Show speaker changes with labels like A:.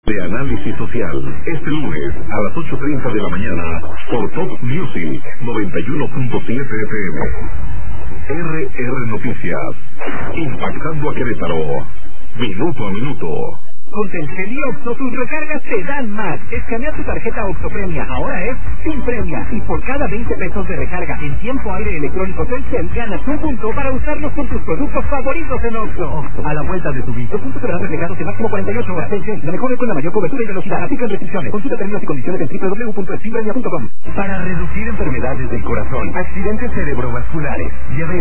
A: De análisis social, este lunes a las 8:30 de la mañana por Top Music 91.7 FM. RR Noticias, impactando a Querétaro, minuto a minuto.
B: Con Telcel y Oxxo, tus recargas te dan más. Escanea tu tarjeta Oxxo Premia, ahora es sin premia. Y por cada 20 pesos de recarga en tiempo aire electrónico Telcel, ganas un punto para usarlos con tus productos favoritos en Oxxo. A la vuelta de tu visto, puntos serán reflejados en máximo 48 horas. Telcel, la mejor con la mayor cobertura y velocidad. Aplican restricciones. Consulta términos y condiciones en www.esfinpremia.com.
C: Para reducir enfermedades del corazón, accidentes cerebrovasculares, diabetes,